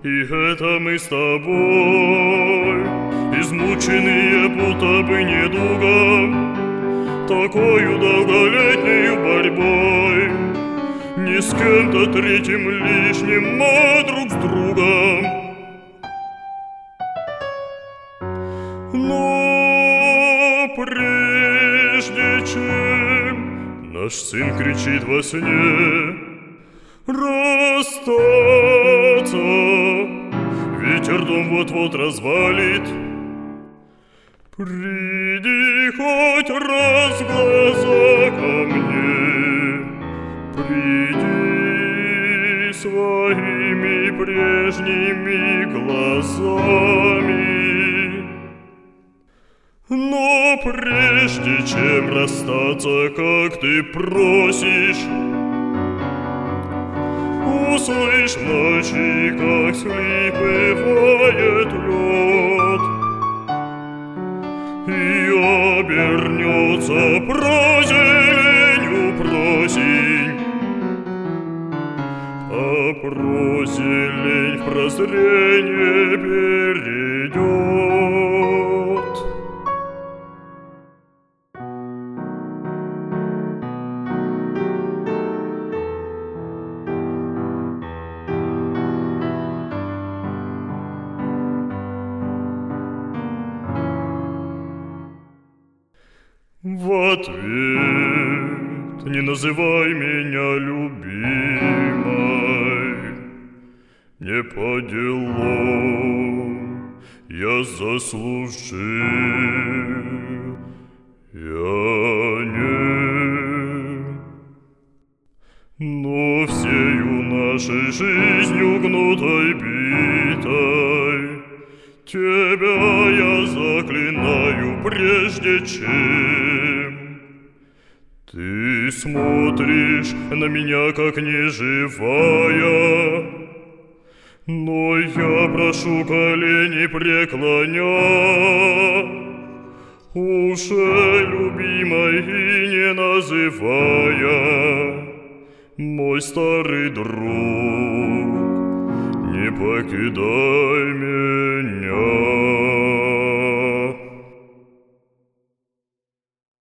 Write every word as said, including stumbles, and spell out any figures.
И это мы с тобой, измученные будто бы недугом, такою долголетнею борьбой, не с кем-то третьим лишним, а друг с другом. Но прежде чем наш сын кричит во сне расстаться, ветер дом вот-вот развалит, приди хоть раз в глаза ко мне, приди своими прежними глазами. Но прежде чем расстаться, как ты просишь, услышь в ночи, как вскрипывает лед, и обернется прозеленью просень, а прозелень в прозрение перейдет. В ответ не называй меня любимой, не по делам я заслужил, я не. Но всею нашей жизнью гнутой битой тебя я заклинаю, прежде чем ты смотришь на меня, как неживая. Но я прошу, колени преклоня, уже любимой и не называя, мой старый друг, не покидай меня.